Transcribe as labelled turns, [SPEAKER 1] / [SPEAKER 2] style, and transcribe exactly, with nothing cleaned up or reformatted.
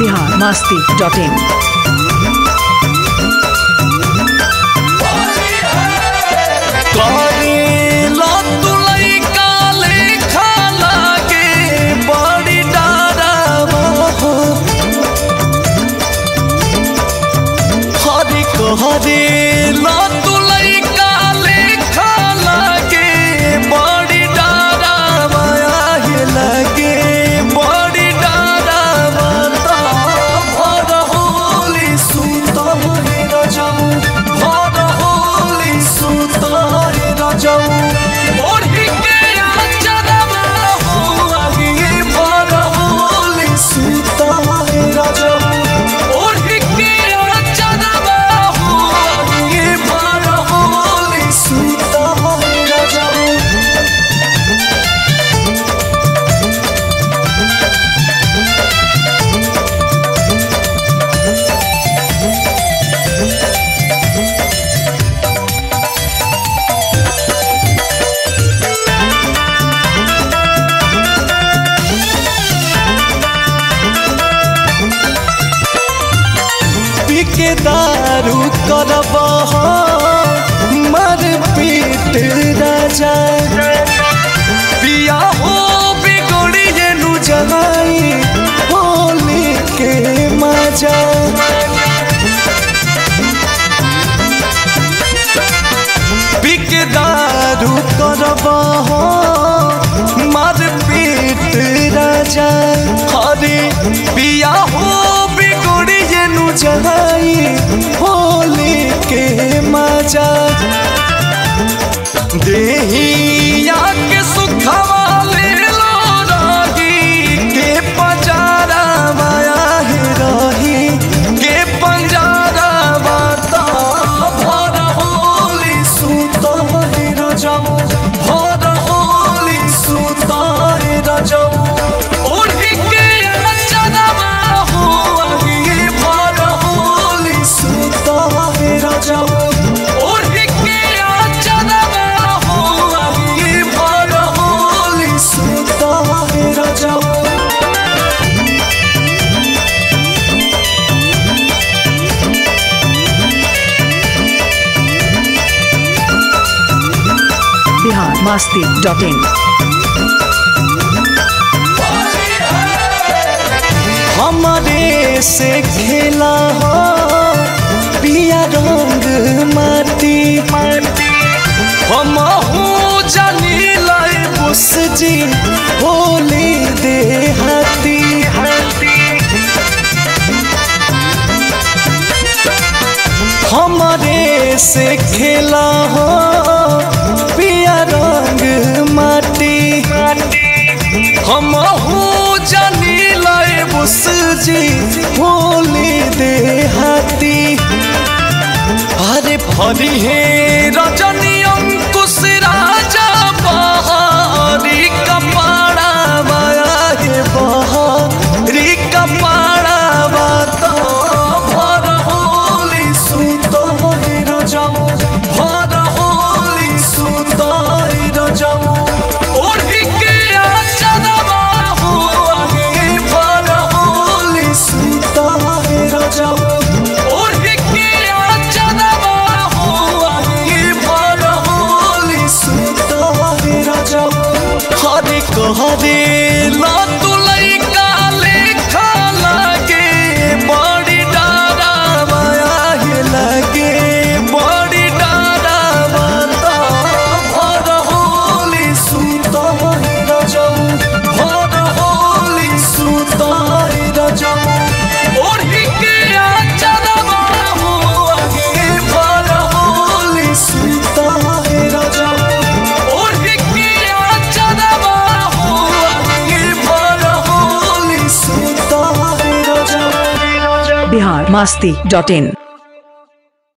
[SPEAKER 1] Bihar Masti dot इन।
[SPEAKER 2] हरे लतुलई काले खालागे बड़ी डारा माया हे लगे बड़ी डारा माता भर होली सुत हे रजऊ भर होली सुत हे रजऊ ओढ़ी के आचरवा हो आगे भर होली सुत हे रजऊ ओढ़ी के आचरवा के दारू करब मर पीट राजा पिया हो बिगड़ी जेनु जगाई होली के मजा पिक दारू करब मर पीट राजा हरे पिया हो बिगड़ी जेनु जगाई होली के मजा देहिया के सुखवा ले लो रागी के पंजारा माया है रही के पंजारा बाता भर होली सुत हे रजऊ भर होली सुत हे रजऊ ओढ़ी के आचरवा हो आगे भर होली सुत हे रजऊ ओढ़ी के आचरवा हो आगे भर होली सुत हे रजऊ।
[SPEAKER 1] Bihar Masti dot in.
[SPEAKER 2] हमारे से खेला हो पिया रंग माटी हम जानी लाई बुस जी होली दे हाथी हमारे से खेला हो पिया रंग माटी हम जानी लाई बुस जी होली दे हाथी अरे भरी है रजनी अंकुश राजा बहारी कपाड़ा माया है बहारी कपाड़ा बाता भर होली सुत हे रजऊ भर होली सुत हे रजऊ ओढ़ी के आचरवा हो आगे भर होली सुत हे रजऊ ओढ़ी के आचरवा हो आगे भर होली सुत हे रजऊ हरे कहरे लतुलई काले खालागे बड़ी डारा माया हे लगे बड़ी डारा माता भर होली सुत हे रजऊ भर होली सुत हे रजऊ ओढ़ी के आचरवा हो आगे भर होली सुत हे रजऊ ओढ़ी के आचरवा हो आगे भर होली सुत हे रजऊ।
[SPEAKER 1] बिहार मस्ती डॉट इन।